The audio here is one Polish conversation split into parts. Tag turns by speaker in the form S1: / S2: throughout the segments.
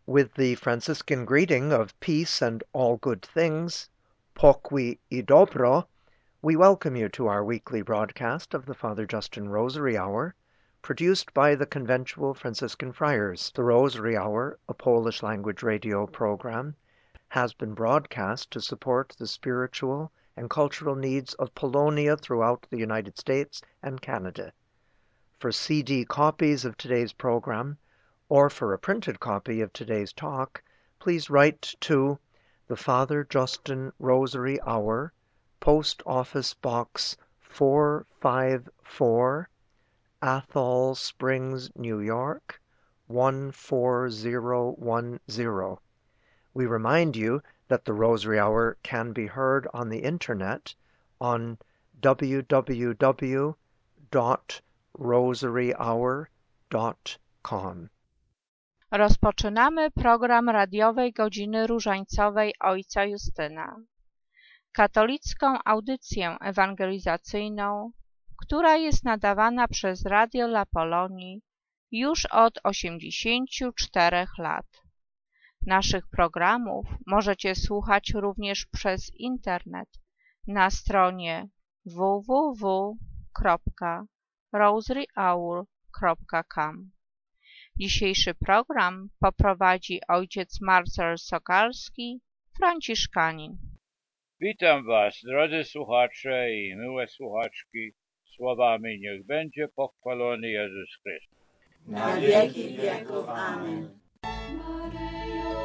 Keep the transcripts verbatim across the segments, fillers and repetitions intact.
S1: With the Franciscan greeting of peace and all good things, pokój i dobro, we welcome you to our weekly broadcast of the Father Justin Rosary Hour, produced by the Conventual Franciscan Friars. The Rosary Hour, a Polish language radio program, has been broadcast to support the spiritual and cultural needs of Polonia throughout the United States and Canada. For C D copies of today's program, or for a printed copy of today's talk, please write to the Father Justin Rosary Hour, Post Office Box four five four, Athol Springs, New York, one four zero one zero. We remind you that the Rosary Hour can be heard on the internet on w w w dot rosary hour dot com.
S2: Rozpoczynamy program radiowej Godziny Różańcowej Ojca Justyna. Katolicką audycję ewangelizacyjną, która jest nadawana przez Radio La Polonii już od osiemdziesięciu czterech lat. Naszych programów możecie słuchać również przez internet na stronie w w w kropka rosary hour kropka com. Dzisiejszy program poprowadzi ojciec Marcel Sokalski, franciszkanin.
S3: Witam Was, drodzy słuchacze i miłe słuchaczki, słowami niech będzie pochwalony Jezus Chrystus.
S4: Na wieki wieków. Amen.
S5: Maryjo,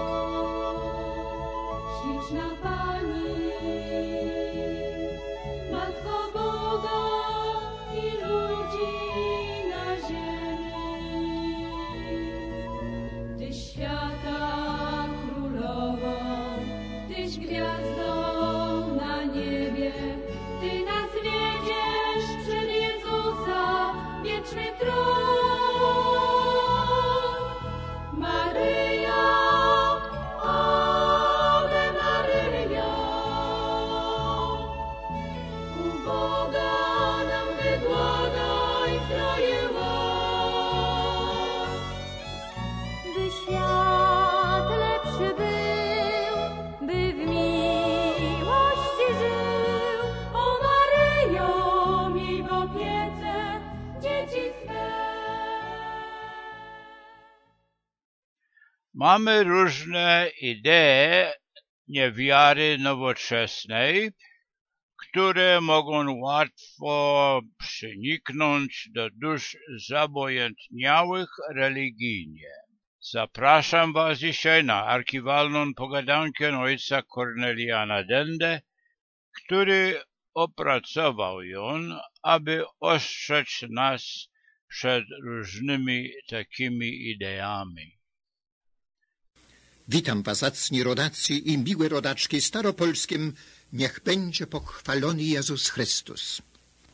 S5: śliczna Pani, Matko Boga i ludzi na ziemi, Tyś świata królową, Tyś gwiazdą na niebie, Ty nas wiedziesz przed Jezusa, wieczny tron. Maryjo, Ave Maryjo, u Boga nam wybłagaj zdroje łask. By świat lepszy był, by w miłości żył, o Maryjo, miej w opiece dzieci swe.
S3: Mamy różne idee niewiary nowoczesnej, które mogą łatwo przeniknąć do dusz zabojętniałych religijnie. Zapraszam Was dzisiaj na archiwalną pogadankę ojca Korneliana Dendę, który opracował ją, aby ostrzec nas przed różnymi takimi ideami.
S6: Witam was, zacni rodacy i miłe rodaczki staropolskim. Niech będzie pochwalony Jezus Chrystus.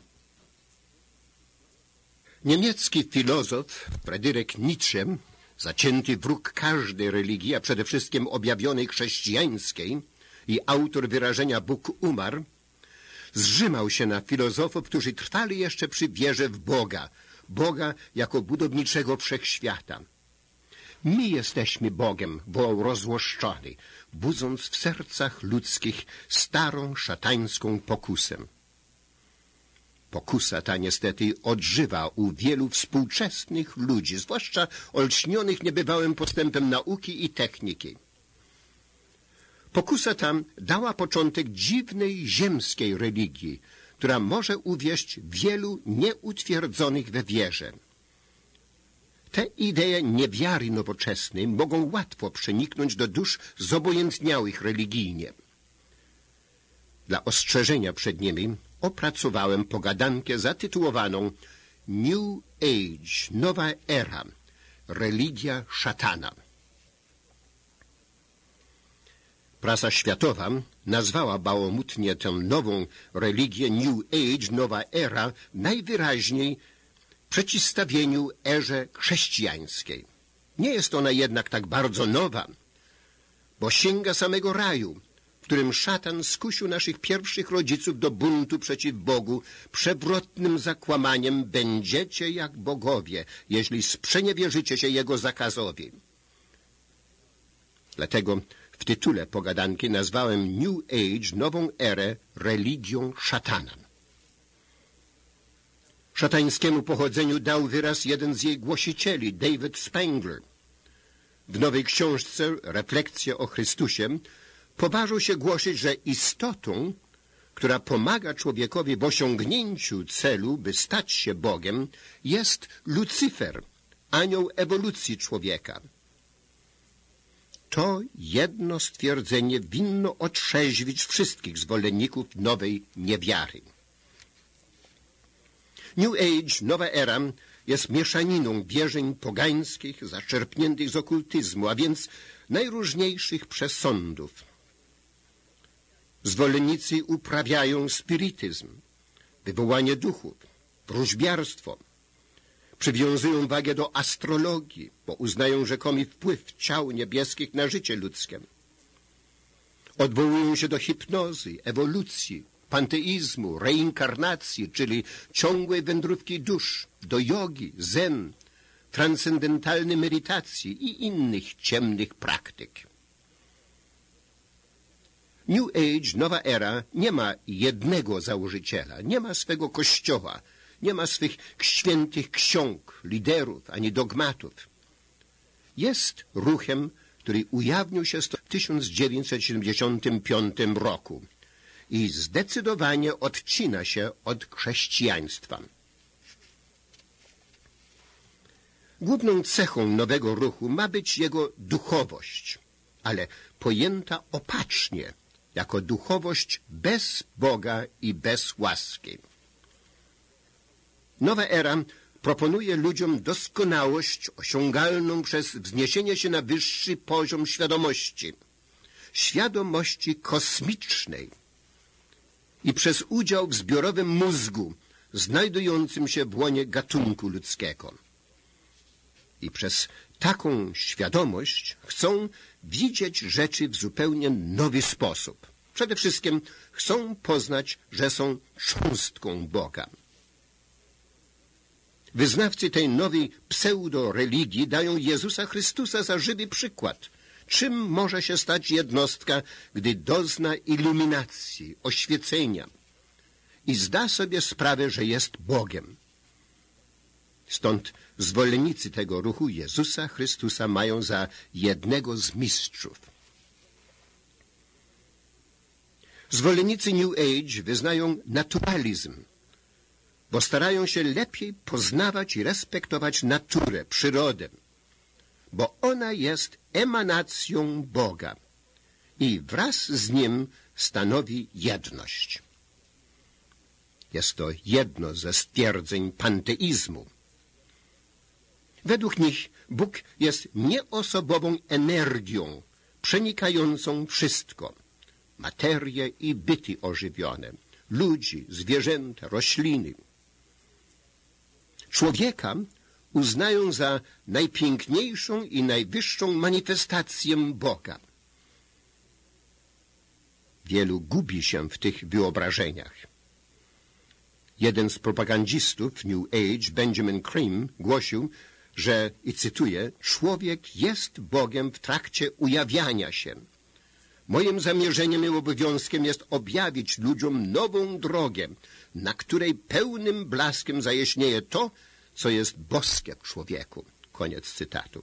S6: Niemiecki filozof Fryderyk Nietzsche, zacięty wróg każdej religii, a przede wszystkim objawionej chrześcijańskiej i autor wyrażenia Bóg umarł, zrzymał się na filozofów, którzy trwali jeszcze przy wierze w Boga, Boga jako budowniczego wszechświata. My jesteśmy Bogiem, wołał rozłoszczony, budząc w sercach ludzkich starą szatańską pokusę. Pokusa ta niestety odżywa u wielu współczesnych ludzi, zwłaszcza olśnionych niebywałym postępem nauki i techniki. Pokusa ta dała początek dziwnej ziemskiej religii, która może uwieść wielu nieutwierdzonych we wierze. Te idee niewiary nowoczesnej mogą łatwo przeniknąć do dusz zobojętniałych religijnie. Dla ostrzeżenia przed nimi opracowałem pogadankę zatytułowaną New Age, nowa era, religia szatana. Prasa światowa nazwała bałamutnie tę nową religię New Age, nowa era, najwyraźniej w przeciwstawieniu erze chrześcijańskiej. Nie jest ona jednak tak bardzo nowa, bo sięga samego raju, w którym szatan skusił naszych pierwszych rodziców do buntu przeciw Bogu przewrotnym zakłamaniem: będziecie jak bogowie, jeśli sprzeniewierzycie się Jego zakazowi. Dlatego w tytule pogadanki nazwałem New Age, nową erę, religią szatana. Szatańskiemu pochodzeniu dał wyraz jeden z jej głosicieli, David Spangler. W nowej książce Refleksje o Chrystusie poważył się głosić, że istotą, która pomaga człowiekowi w osiągnięciu celu, by stać się Bogiem, jest Lucyfer, anioł ewolucji człowieka. To jedno stwierdzenie winno otrzeźwić wszystkich zwolenników nowej niewiary. New Age, nowa era, jest mieszaniną wierzeń pogańskich, zaczerpniętych z okultyzmu, a więc najróżniejszych przesądów. Zwolennicy uprawiają spirytyzm, wywołanie duchów, wróżbiarstwo. Przywiązują wagę do astrologii, bo uznają rzekomy wpływ ciał niebieskich na życie ludzkie. Odwołują się do hipnozy, ewolucji, panteizmu, reinkarnacji, czyli ciągłej wędrówki dusz, do jogi, zen, transcendentalnej medytacji i innych ciemnych praktyk. New Age, nowa era, nie ma jednego założyciela, nie ma swego kościoła, nie ma swych świętych ksiąg, liderów, ani dogmatów. Jest ruchem, który ujawnił się w tysiąc dziewięćset siedemdziesiątym piątym roku i zdecydowanie odcina się od chrześcijaństwa. Główną cechą nowego ruchu ma być jego duchowość, ale pojęta opacznie, jako duchowość bez Boga i bez łaski. Nowa era proponuje ludziom doskonałość osiągalną przez wzniesienie się na wyższy poziom świadomości, świadomości kosmicznej i przez udział w zbiorowym mózgu znajdującym się w łonie gatunku ludzkiego. I przez taką świadomość chcą widzieć rzeczy w zupełnie nowy sposób. Przede wszystkim chcą poznać, że są cząstką Boga. Wyznawcy tej nowej pseudo-religii dają Jezusa Chrystusa za żywy przykład. Czym może się stać jednostka, gdy dozna iluminacji, oświecenia i zda sobie sprawę, że jest Bogiem? Stąd zwolennicy tego ruchu Jezusa Chrystusa mają za jednego z mistrzów. Zwolennicy New Age wyznają naturalizm, bo starają się lepiej poznawać i respektować naturę, przyrodę, bo ona jest emanacją Boga i wraz z Nim stanowi jedność. Jest to jedno ze stwierdzeń panteizmu. Według nich Bóg jest nieosobową energią przenikającą wszystko, materię i byty ożywione, ludzi, zwierzęta, rośliny. Człowieka uznają za najpiękniejszą i najwyższą manifestację Boga. Wielu gubi się w tych wyobrażeniach. Jeden z propagandzistów New Age, Benjamin Creme, głosił, że, i cytuję, człowiek jest Bogiem w trakcie ujawiania się. Moim zamierzeniem i obowiązkiem jest objawić ludziom nową drogę, na której pełnym blaskiem zajaśnieje to, co jest boskie w człowieku. Koniec cytatu.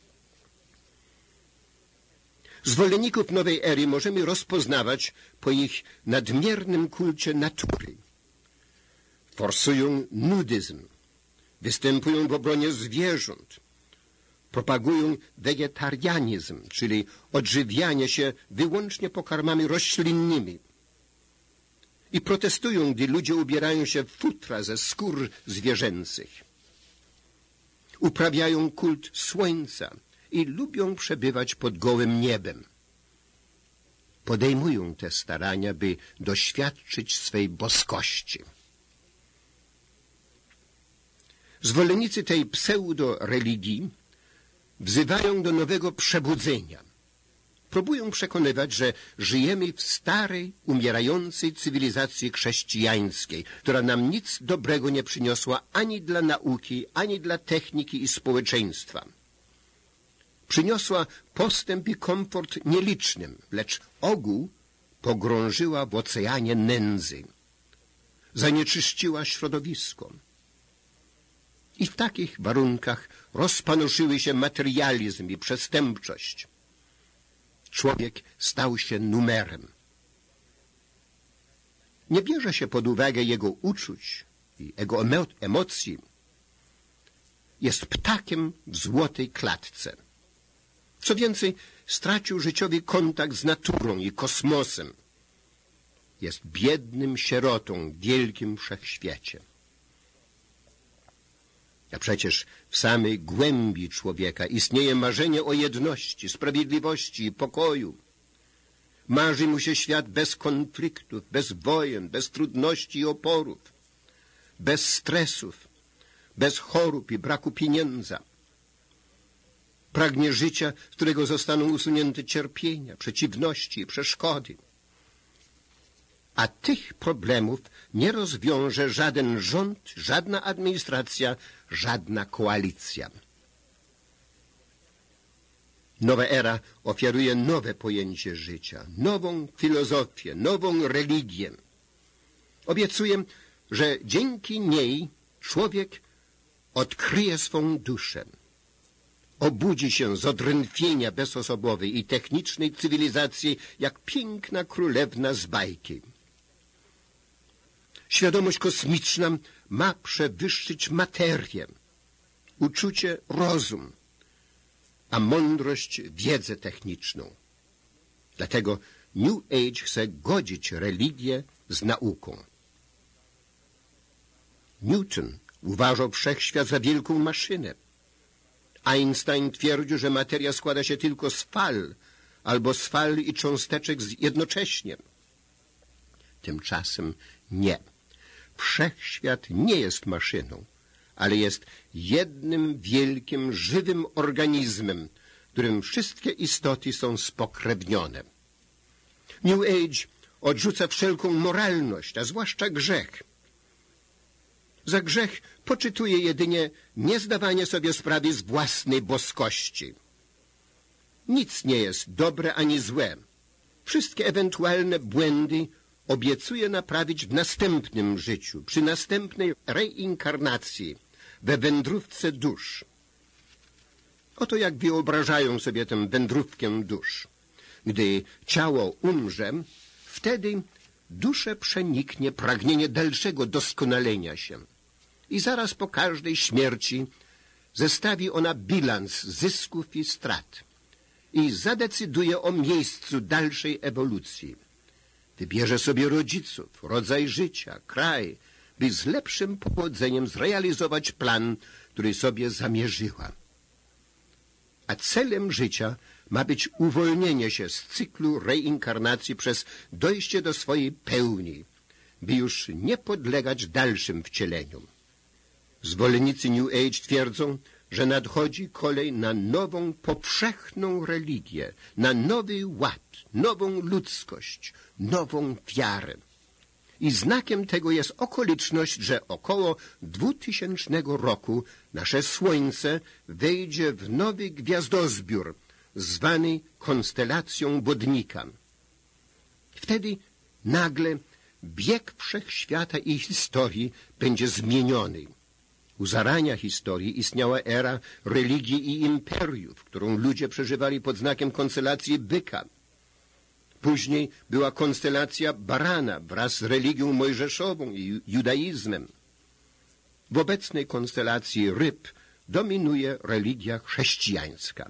S6: Zwolenników nowej ery możemy rozpoznawać po ich nadmiernym kulcie natury. Forsują nudyzm, występują w obronie zwierząt, propagują wegetarianizm, czyli odżywianie się wyłącznie pokarmami roślinnymi i protestują, gdy ludzie ubierają się w futra ze skór zwierzęcych. Uprawiają kult słońca i lubią przebywać pod gołym niebem. Podejmują te starania, by doświadczyć swej boskości. Zwolennicy tej pseudo-religii wzywają do nowego przebudzenia. Próbują przekonywać, że żyjemy w starej, umierającej cywilizacji chrześcijańskiej, która nam nic dobrego nie przyniosła ani dla nauki, ani dla techniki i społeczeństwa. Przyniosła postęp i komfort nielicznym, lecz ogół pogrążyła w oceanie nędzy. Zanieczyściła środowisko. I w takich warunkach rozpanoszyły się materializm i przestępczość. Człowiek stał się numerem. Nie bierze się pod uwagę jego uczuć i jego emocji. Jest ptakiem w złotej klatce. Co więcej, stracił życiowy kontakt z naturą i kosmosem. Jest biednym sierotą w wielkim wszechświecie. A przecież w samej głębi człowieka istnieje marzenie o jedności, sprawiedliwości i pokoju. Marzy mu się świat bez konfliktów, bez wojen, bez trudności i oporów, bez stresów, bez chorób i braku pieniędzy. Pragnie życia, z którego zostaną usunięte cierpienia, przeciwności i przeszkody. A tych problemów nie rozwiąże żaden rząd, żadna administracja, żadna koalicja. Nowa era oferuje nowe pojęcie życia, nową filozofię, nową religię. Obiecuję, że dzięki niej człowiek odkryje swą duszę. Obudzi się z odrętwienia bezosobowej i technicznej cywilizacji jak piękna królewna z bajki. Świadomość kosmiczna ma przewyższyć materię, uczucie rozum, a mądrość wiedzę techniczną. Dlatego New Age chce godzić religię z nauką. Newton uważał wszechświat za wielką maszynę. Einstein twierdził, że materia składa się tylko z fal, albo z fal i cząsteczek jednocześnie. Tymczasem nie. Wszechświat nie jest maszyną, ale jest jednym wielkim, żywym organizmem, w którym wszystkie istoty są spokrewnione. New Age odrzuca wszelką moralność, a zwłaszcza grzech. Za grzech poczytuje jedynie niezdawanie sobie sprawy z własnej boskości. Nic nie jest dobre ani złe. Wszystkie ewentualne błędy obiecuje naprawić w następnym życiu, przy następnej reinkarnacji, we wędrówce dusz. Oto jak wyobrażają sobie tę wędrówkę dusz. Gdy ciało umrze, wtedy duszę przeniknie pragnienie dalszego doskonalenia się. I zaraz po każdej śmierci zestawi ona bilans zysków i strat i zadecyduje o miejscu dalszej ewolucji. Wybierze sobie rodziców, rodzaj życia, kraj, by z lepszym powodzeniem zrealizować plan, który sobie zamierzyła. A celem życia ma być uwolnienie się z cyklu reinkarnacji przez dojście do swojej pełni, by już nie podlegać dalszym wcieleniom. Zwolennicy New Age twierdzą, że nadchodzi kolej na nową, powszechną religię, na nowy ład, nową ludzkość, nową wiarę. I znakiem tego jest okoliczność, że około dwutysięcznego roku nasze Słońce wejdzie w nowy gwiazdozbiór, zwany konstelacją Wodnika. Wtedy nagle bieg wszechświata i historii będzie zmieniony. U zarania historii istniała era religii i imperiów, którą ludzie przeżywali pod znakiem konstelacji byka. Później była konstelacja barana wraz z religią mojżeszową i judaizmem. W obecnej konstelacji ryb dominuje religia chrześcijańska.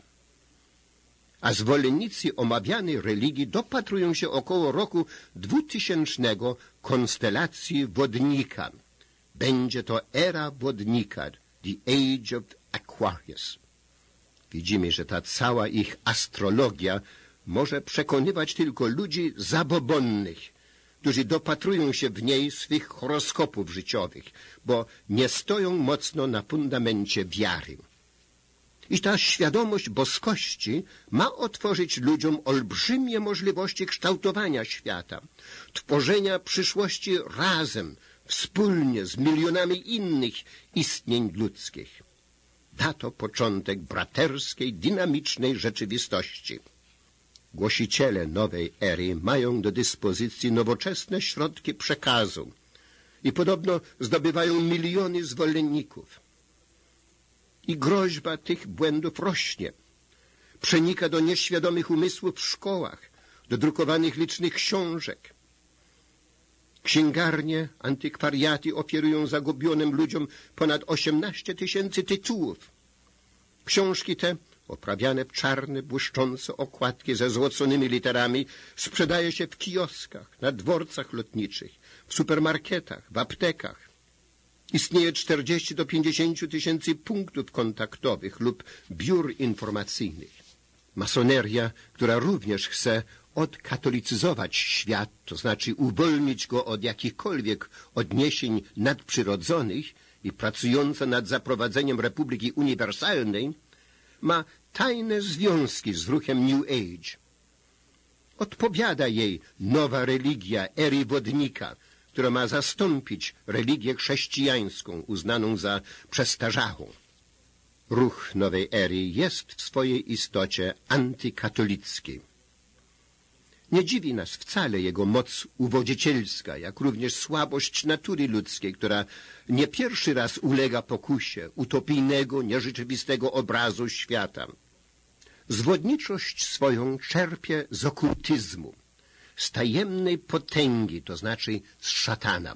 S6: A zwolennicy omawianej religii dopatrują się około roku dwutysięcznego konstelacji Wodnika. Będzie to era Wodnika, the age of Aquarius. Widzimy, że ta cała ich astrologia może przekonywać tylko ludzi zabobonnych, którzy dopatrują się w niej swych horoskopów życiowych, bo nie stoją mocno na fundamencie wiary. I ta świadomość boskości ma otworzyć ludziom olbrzymie możliwości kształtowania świata, tworzenia przyszłości razem, wspólnie z milionami innych istnień ludzkich. da to początek braterskiej, dynamicznej rzeczywistości. Głosiciele nowej ery mają do dyspozycji nowoczesne środki przekazu i podobno zdobywają miliony zwolenników. I groźba tych błędów rośnie. Przenika do nieświadomych umysłów w szkołach, do drukowanych licznych książek. Księgarnie, antykwariaty oferują zagubionym ludziom ponad osiemnaście tysięcy tytułów. Książki te, oprawiane w czarne, błyszczące okładki ze złoconymi literami, sprzedaje się w kioskach, na dworcach lotniczych, w supermarketach, w aptekach. Istnieje czterdzieści do pięćdziesięciu tysięcy punktów kontaktowych lub biur informacyjnych. Masoneria, która również chce odkatolicyzować świat, to znaczy uwolnić go od jakichkolwiek odniesień nadprzyrodzonych i pracująca nad zaprowadzeniem Republiki Uniwersalnej, ma tajne związki z ruchem New Age. Odpowiada jej nowa religia ery wodnika, która ma zastąpić religię chrześcijańską uznaną za przestarzałą. Ruch nowej ery jest w swojej istocie antykatolicki. Nie dziwi nas wcale jego moc uwodzicielska, jak również słabość natury ludzkiej, która nie pierwszy raz ulega pokusie utopijnego, nierzeczywistego obrazu świata. Zwodniczość swoją czerpie z okultyzmu, z tajemnej potęgi, to znaczy z szatana.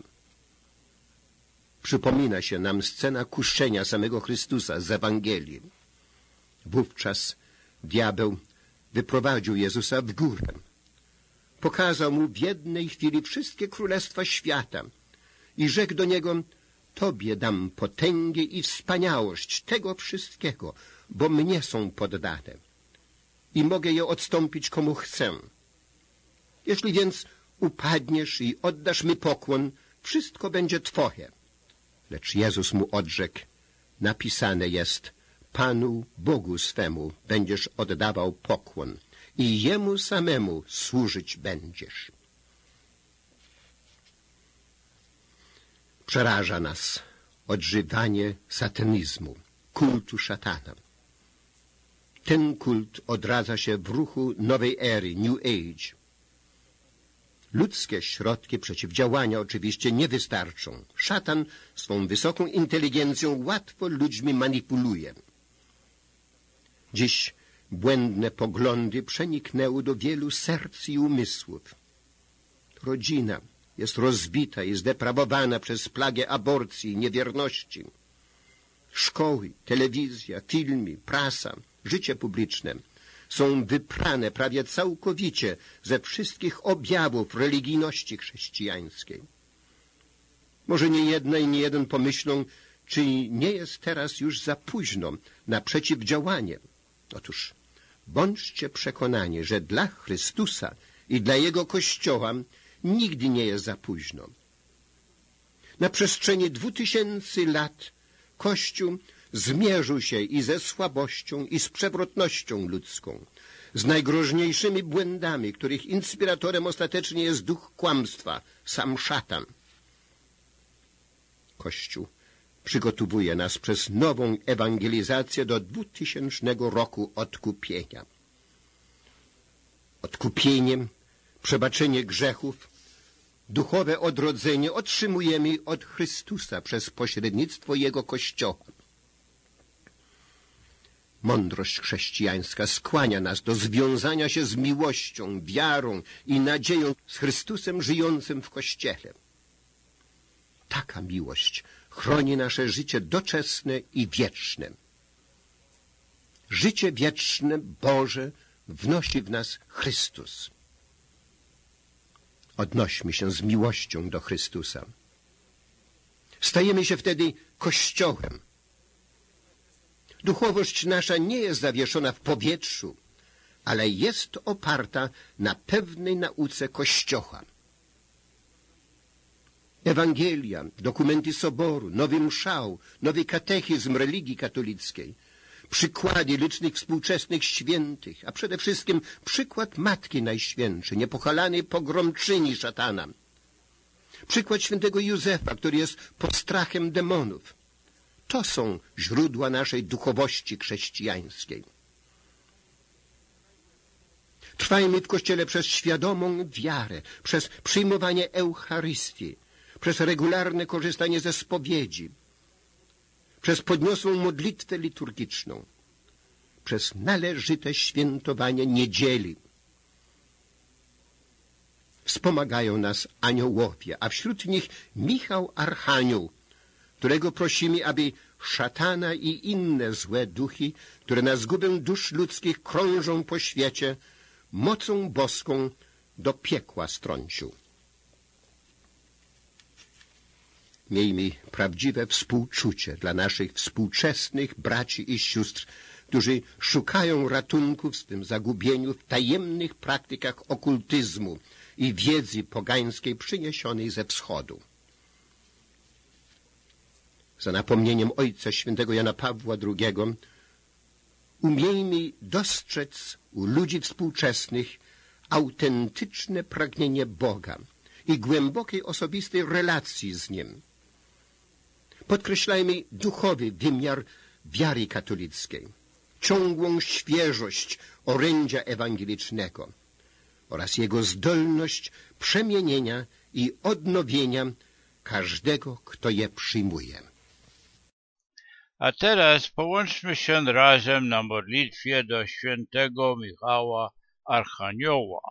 S6: Przypomina się nam scena kuszenia samego Chrystusa z Ewangelii. Wówczas diabeł wyprowadził Jezusa w górę. Pokazał mu w jednej chwili wszystkie królestwa świata i rzekł do niego: Tobie dam potęgę i wspaniałość tego wszystkiego, bo mnie są poddane i mogę je odstąpić komu chcę. Jeśli więc upadniesz i oddasz mi pokłon, wszystko będzie Twoje. Lecz Jezus mu odrzekł: napisane jest: Panu Bogu swemu będziesz oddawał pokłon i Jemu samemu służyć będziesz. Przeraża nas odżywanie satanizmu, kultu szatana. Ten kult odradza się w ruchu nowej ery, New Age. Ludzkie środki przeciwdziałania oczywiście nie wystarczą. Szatan swą wysoką inteligencją łatwo ludźmi manipuluje. Dziś błędne poglądy przeniknęły do wielu serc i umysłów. Rodzina jest rozbita i zdeprawowana przez plagę aborcji i niewierności. Szkoły, telewizja, filmy, prasa, życie publiczne są wyprane prawie całkowicie ze wszystkich objawów religijności chrześcijańskiej. Może nie jedna i nie jeden pomyślą, czy nie jest teraz już za późno na przeciwdziałanie. Otóż bądźcie przekonani, że dla Chrystusa i dla Jego Kościoła nigdy nie jest za późno. Na przestrzeni dwóch tysięcy lat Kościół zmierzył się i ze słabością, i z przewrotnością ludzką, z najgroźniejszymi błędami, których inspiratorem ostatecznie jest duch kłamstwa, sam szatan. Kościół przygotowuje nas przez nową ewangelizację do dwutysięcznego roku odkupienia. Odkupieniem, przebaczenie grzechów, duchowe odrodzenie otrzymujemy od Chrystusa przez pośrednictwo Jego Kościoła. Mądrość chrześcijańska skłania nas do związania się z miłością, wiarą i nadzieją z Chrystusem żyjącym w Kościele. Taka miłość chroni nasze życie doczesne i wieczne. Życie wieczne Boże wnosi w nas Chrystus. Odnośmy się z miłością do Chrystusa. Stajemy się wtedy Kościołem. Duchowość nasza nie jest zawieszona w powietrzu, ale jest oparta na pewnej nauce Kościoła. Ewangelia, dokumenty Soboru, nowy mszał, nowy katechizm religii katolickiej, przykłady licznych współczesnych świętych, a przede wszystkim przykład Matki Najświętszej, niepokalanej pogromczyni szatana. Przykład świętego Józefa, który jest postrachem demonów. To są źródła naszej duchowości chrześcijańskiej. Trwajmy w Kościele przez świadomą wiarę, przez przyjmowanie Eucharystii, przez regularne korzystanie ze spowiedzi, przez podniosłą modlitwę liturgiczną, przez należyte świętowanie niedzieli. Wspomagają nas aniołowie, a wśród nich Michał Archanioł, którego prosimy, aby szatana i inne złe duchy, które na zgubę dusz ludzkich krążą po świecie, mocą boską do piekła strącił. Miejmy prawdziwe współczucie dla naszych współczesnych braci i sióstr, którzy szukają ratunku w swym zagubieniu w tajemnych praktykach okultyzmu i wiedzy pogańskiej przyniesionej ze wschodu. Za napomnieniem Ojca Świętego Jana Pawła drugiego umiejmy dostrzec u ludzi współczesnych autentyczne pragnienie Boga i głębokiej osobistej relacji z Nim. Podkreślajmy duchowy wymiar wiary katolickiej, ciągłą świeżość orędzia ewangelicznego oraz jego zdolność przemienienia i odnowienia każdego, kto je przyjmuje.
S3: A teraz połączmy się razem na modlitwie do świętego Michała Archanioła.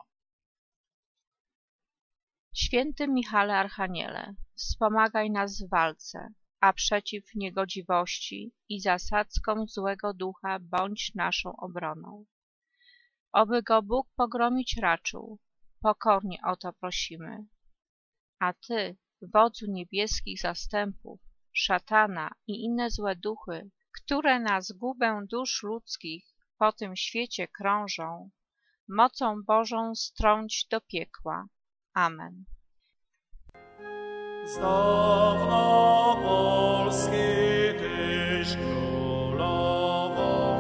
S2: Święty Michale Archaniele, wspomagaj nas w walce, a przeciw niegodziwości i zasadzkom złego ducha bądź naszą obroną. Oby go Bóg pogromić raczył, pokornie o to prosimy. A Ty, wodzu niebieskich zastępów, szatana i inne złe duchy, które na zgubę dusz ludzkich po tym świecie krążą, mocą Bożą strąć do piekła. Amen.
S7: Z dawna Polski Tyś królową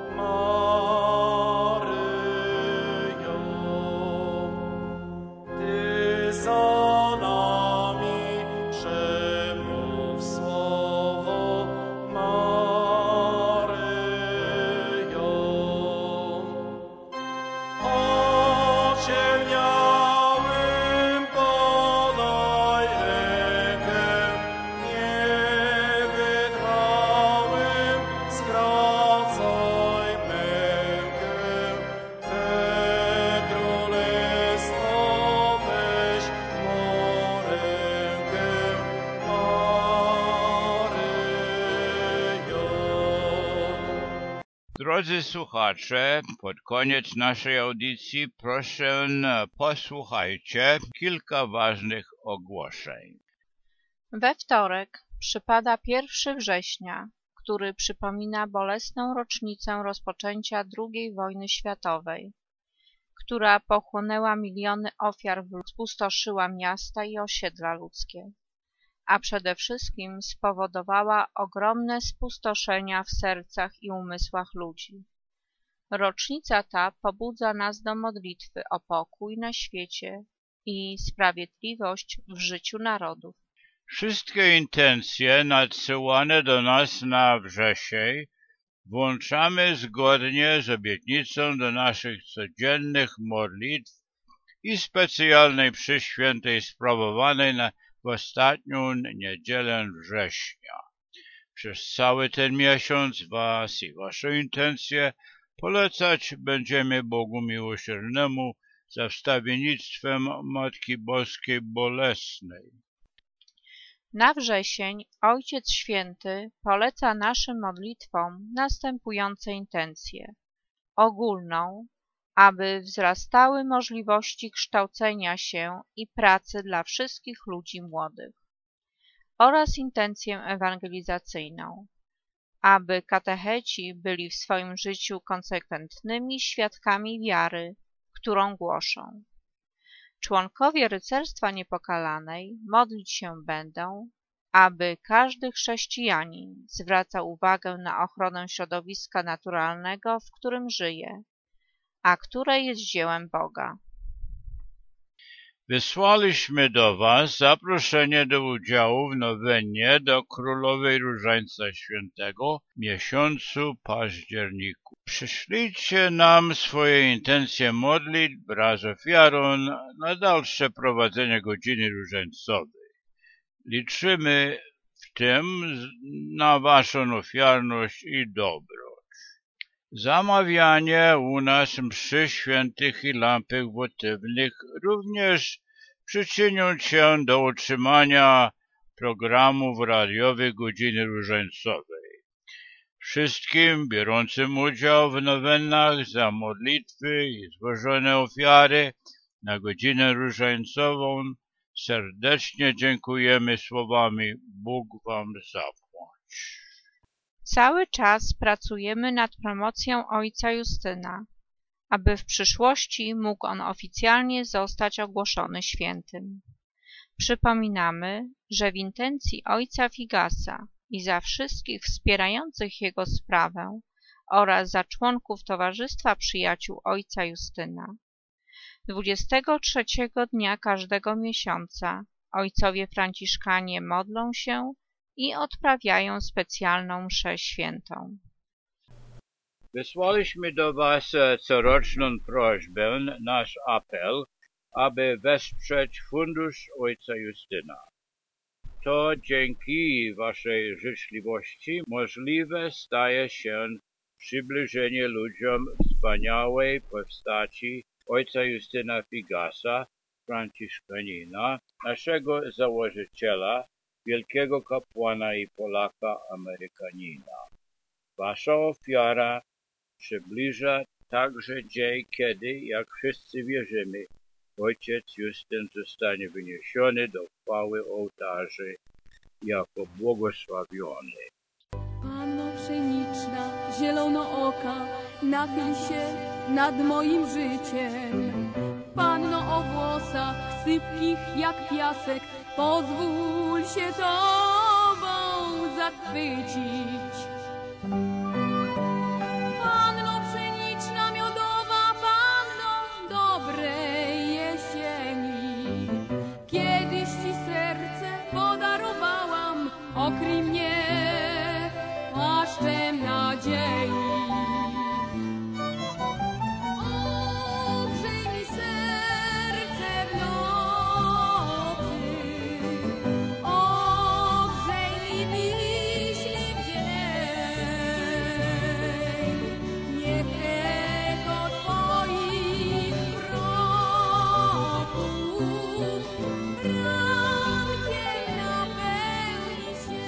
S7: Maryjo, Ty za nami przemów słowo Maryjo. O ciemniałym podaj rękę, niewytrwałym skracaj mękę. Twe królestwo weź w mą rękę, Maryjo.
S3: Drodzy słuchacze, pod koniec naszej audycji proszę posłuchajcie kilka ważnych ogłoszeń.
S2: We wtorek przypada pierwszego września, który przypomina bolesną rocznicę rozpoczęcia drugiej wojny światowej, która pochłonęła miliony ofiar, spustoszyła miasta i osiedla ludzkie, a przede wszystkim spowodowała ogromne spustoszenia w sercach i umysłach ludzi. Rocznica ta pobudza nas do modlitwy o pokój na świecie i sprawiedliwość w życiu narodów.
S3: Wszystkie intencje nadsyłane do nas na wrzesień włączamy zgodnie z obietnicą do naszych codziennych modlitw i specjalnej przy świętej sprawowanej na w ostatnią niedzielę września. Przez cały ten miesiąc was i wasze intencje polecać będziemy Bogu Miłosiernemu za wstawiennictwem Matki Boskiej Bolesnej.
S2: Na wrzesień Ojciec Święty poleca naszym modlitwom następujące intencje. Ogólną, aby wzrastały możliwości kształcenia się i pracy dla wszystkich ludzi młodych, oraz intencję ewangelizacyjną, aby katecheci byli w swoim życiu konsekwentnymi świadkami wiary, którą głoszą. Członkowie Rycerstwa Niepokalanej modlić się będą, aby każdy chrześcijanin zwracał uwagę na ochronę środowiska naturalnego, w którym żyje, a które jest dziełem Boga.
S3: Wysłaliśmy do Was zaproszenie do udziału w nowennie do Królowej Różańca Świętego w miesiącu październiku. Przyszlijcie nam swoje intencje modlitw wraz ofiarą na dalsze prowadzenie godziny różańcowej. Liczymy w tym na Waszą ofiarność i dobroć. Zamawianie u nas mszy świętych i lampek wotywnych również przyczynią się do utrzymania programów radiowych godziny różańcowej. Wszystkim biorącym udział w nowennach za modlitwy i złożone ofiary na godzinę różańcową serdecznie dziękujemy słowami Bóg Wam zapłać.
S2: Cały czas pracujemy nad promocją ojca Justyna, aby w przyszłości mógł on oficjalnie zostać ogłoszony świętym. Przypominamy, że w intencji ojca Figasa i za wszystkich wspierających jego sprawę oraz za członków Towarzystwa Przyjaciół ojca Justyna dwudziestego trzeciego dnia każdego miesiąca ojcowie franciszkanie modlą się i odprawiają specjalną mszę świętą.
S3: Wysłaliśmy do Was coroczną prośbę, nasz apel, aby wesprzeć fundusz ojca Justyna. To dzięki Waszej życzliwości możliwe staje się przybliżenie ludziom wspaniałej postaci ojca Justyna Figasa, franciszkanina, naszego założyciela, wielkiego kapłana i Polaka Amerykanina. Wasza ofiara przybliża także dzień, kiedy, jak wszyscy wierzymy, ojciec Justyn zostanie wyniesiony do chwały ołtarzy jako błogosławiony.
S5: Panno pszeniczna, zielonooka, nachyl się nad moim życiem. Panno o włosach sypkich jak piasek, pozwól się Tobą zachwycić. Panno pszeniczna, miodowa, panno dobrej jesieni, kiedyś Ci serce podarowałam, okryj mnie płaszczem nadziei. Ogrzej mi serce w nocy, ogrzej mi myśli w dzień. Niech echo Twoich kroków rankiem napełni się.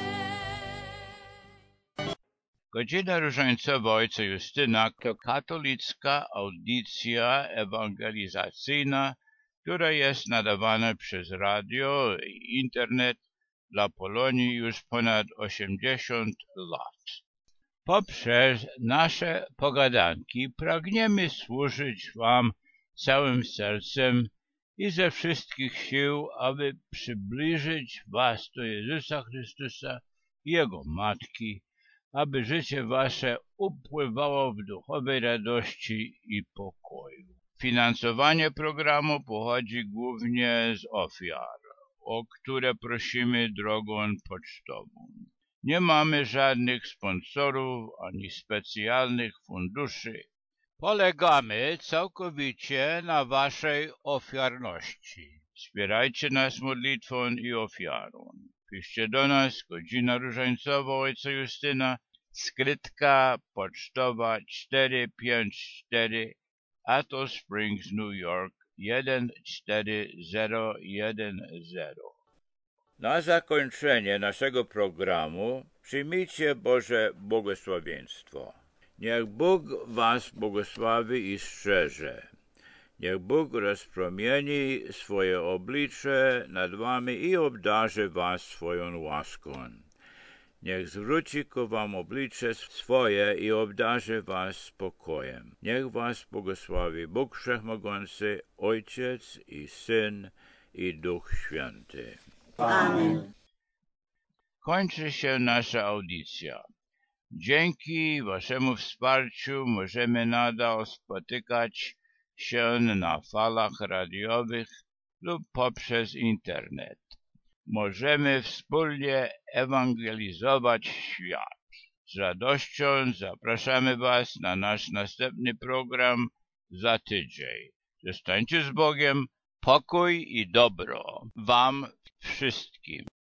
S3: Godzina różańcowa ojca Justyna to katolicka audycja ewangelizacyjna, która jest nadawana przez radio i internet dla Polonii już ponad osiemdziesiąt lat. Poprzez nasze pogadanki pragniemy służyć Wam całym sercem i ze wszystkich sił, aby przybliżyć Was do Jezusa Chrystusa i Jego Matki, aby życie Wasze upływało w duchowej radości i pokoju. Finansowanie programu pochodzi głównie z ofiar, o które prosimy drogą pocztową. Nie mamy żadnych sponsorów ani specjalnych funduszy. Polegamy całkowicie na Waszej ofiarności. Wspierajcie nas modlitwą i ofiarą. Piszcie do nas, godzina różańcowa ojca Justyna, skrytka pocztowa cztery pięć cztery, Atto Springs, New York jeden cztery zero jeden zero. Na zakończenie naszego programu przyjmijcie Boże błogosławieństwo. Niech Bóg Was błogosławi i strzeże. Niech Bóg rozpromieni swoje oblicze nad Wami i obdarzy Was swoją łaską. Niech zwróci ku Wam oblicze swoje i obdarzy Was spokojem. Niech Was błogosławi Bóg Wszechmogący, Ojciec i Syn i Duch Święty.
S4: Amen.
S3: Kończy się nasza audycja. Dzięki Waszemu wsparciu możemy nadal spotykać się na falach radiowych lub poprzez internet. Możemy wspólnie ewangelizować świat. Z radością zapraszamy Was na nasz następny program za tydzień. Zostańcie z Bogiem, pokój i dobro Wam wszystkim.